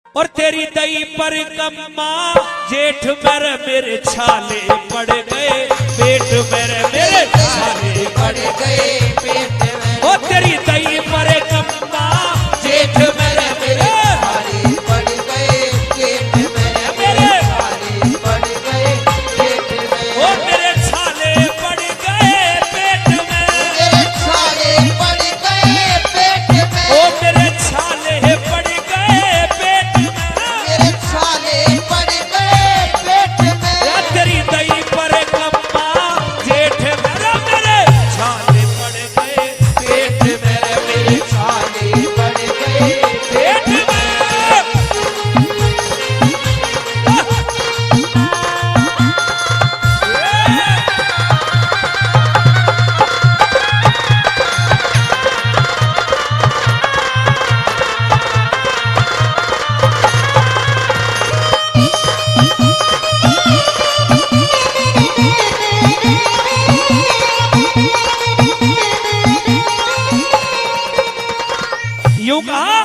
और तेरी दई पर कम्मा जेठ मेरे छाले पड़ गए पेट मेरे छाले पड़ गए पेट में। और तेरी दई पर कम्मा जेठ मेरे छाले पड़ गए पेट में मेरे छाले पड़ गए पेट में। और मेरे छाले पड़ गए पेट में मेरे छाले पड़ गए पेट में। और मेरे छाले पड़ गए पेट में मेरे छाले पड़ गए पेट में। तेरी दई पर कम्मा जेठ मेरे छाले पड़ गए पेट में मेरे छाले पड़ गए पेट में। यूं कहा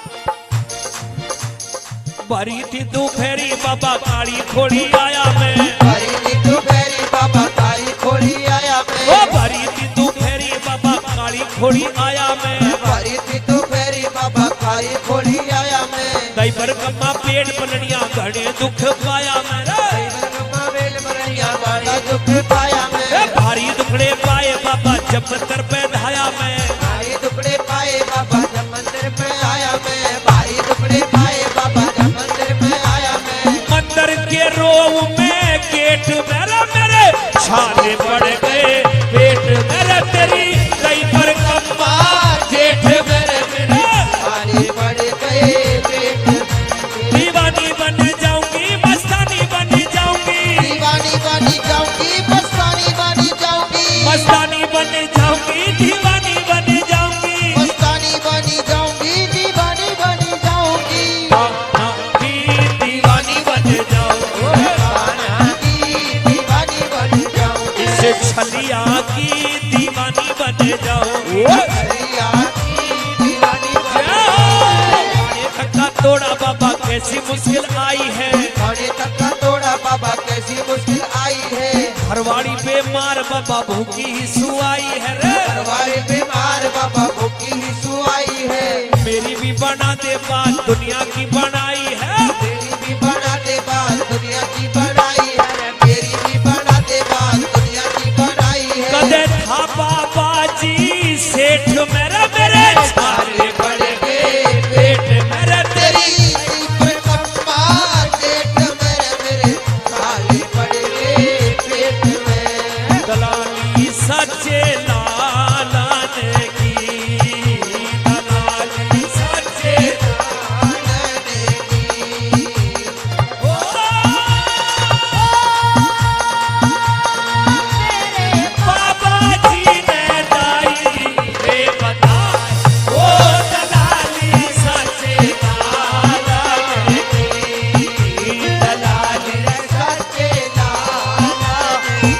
भरी थी दोपहरी बाबा काली खोड़ी आया मैं। भरी थी दोपहरी बाबा काली खोड़ी आया मैं। ओ भरी थी दोपहरी बाबा काली खोड़ी आया मैं। भरी थी दोपहरी बाबा काली खोड़ी आया मैं। दई पर कम्मा पेट पलड़िया घड़े दुख पाया मैं। वेल बरैया बड़ा दुख पाया मैं। भारी दुखड़े पाए बाबा जब मंदिर पे धाया मैं। भारी दुखड़े पाए बाबा जब मंदिर पे आया मैं। भारी दुखड़े पाए बाबा जब मंदिर पे आया मैं। मंदिर के रोव में गेट मेरे छाले पड़ गए पेट मेरे तेरी दई पर कम्मा जेठ मेरे छाले पड़ गए पेट में। दीवानी बन जाऊंगी मस्तानी बन जाऊंगी। दीवानी बनी जाऊंगी मस्तानी बनी जाऊंगी। मस्तानी बन जाऊंगी दीवानी बन जाऊंगी। मस्तानी बनी जाऊंगी दीवानी बनी जाऊंगी। दीवानी बन जाऊंगी। खाना की दीवानी बन जाऊंगी। इस छलिया की दीवानी बन जाऊंगी। हरिया की दीवानी बन जाऊंगी। खट्टा तोड़ा बाबा कैसी मुश्किल आई है। खाने तक का तोड़ा बाबा कैसी मुश्किल आई है। हरवाड़ी बेमार बाबा भूखी ही सुआई है रे। हरवाड़ी बीमार बाबा भूखी ही सुआई है। मेरी भी बना दे बात दुनिया की बनाई है। तेरी भी बना दे बात दुनिया की बनाई है। मेरी भी बना दे बात दुनिया की बनाई है। कदे था बाबा जी सेठ मेरे छाले पड़ गए पेट मेरे तेरी पर कम्मा जेठ मेरे छाले पड़ गए पेट में। दलाली सच्चे लालाने की दलाली सच्चे आनने की। ओ बाबा जी ने दाई रे बताए ओ दलाली सच्चे लालाने की दलाली सच्चे लालाने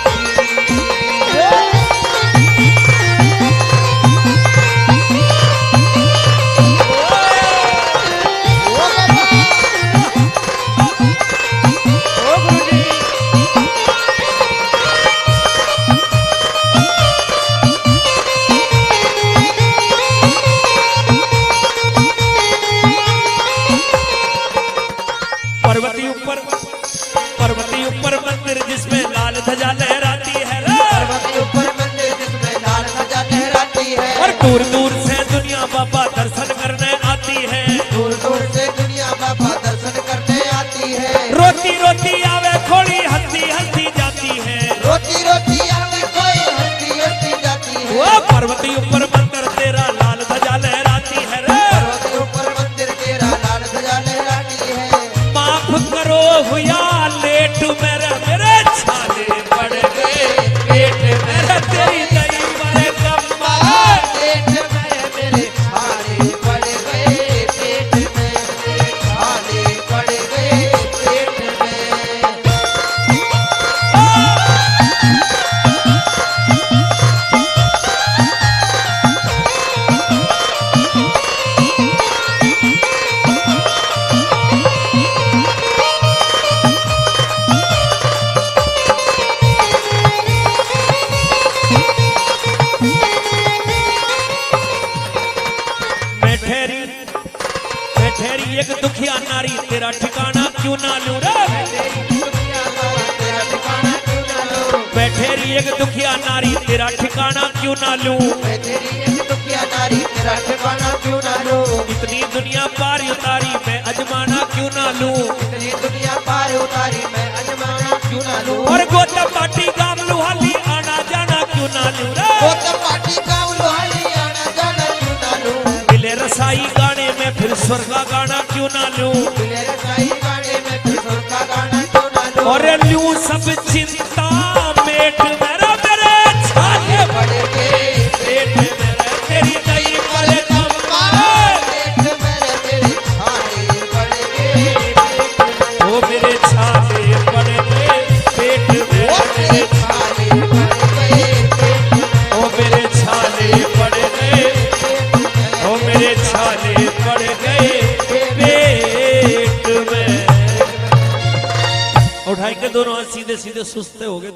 पर्वती ऊपर मंदिर जिसमें लाल ध्वजा लहराती है रे। पर्वत ऊपर मंदिर जिसमें लाल ध्वजा लहराती है। और दूर दूर से दुनिया बाबा दर्शन करने आती है। दूर दूर से दुनिया बाबा दर्शन करने आती है। रोती रोती आवे खोड़ी हंसती हंसती जाती है। रोती रोती आवे कोई हंसती हंसती जाती है। वो पर्वती ऊपर मंदिर तेरा लाल ध्वजा लहराती है रे। पर्वत ऊपर मंदिर तेरा लाल ध्वजा लहराती है। माफ करो हुआ लेट मेरे छाले पड़ गए पेट मेरे तेरी दई पर कम्मा पेट में मेरे छाले पड़ गए पेट में। मेरे छाले पड़ गए पेट में। एक दुखिया नारी तेरा ठिकाना क्यों ना लूं रे तेरा ठिकाना क्यों ना लूं बैठे रही एक दुखिया नारी तेरा ठिकाना क्यों ना लूं मैं तेरी एक दुखिया नारी तेरा ठिकाना क्यों ना लूं इतनी दुनिया पार उतारी मैं अजमाना क्यों ना लूं इतनी दुनिया पार उतारी मैं अजमाना क्यों ना लूं और गोता पाटी गाम लुहाली आना जाना क्यों ना लूं रे गोता पाटी का उल्हाली आना जाना क्यों ना लूं मिले रसाई गाने में फिर स्वर्ग का गाना क्यों ना लूं मिले रसाई गाने में फिर सुर का गाना क्यों ना लूं और लूं सब चिंता मेट मेरा मेरे छाले पड़ के पेट मेरे तेरी दई पर कम्मा पेट मेरे तेरी छाले पड़ के ओ मेरे छाले पड़ गए पेट ओ मेरे तेरे छाले पड़ गए पेट ओ मेरे छाले पड़ गए ओ मेरे छाले पड़ गए पेट में उठाई के दोनों हाथ सीधे सीधे सुस्ते हो गए।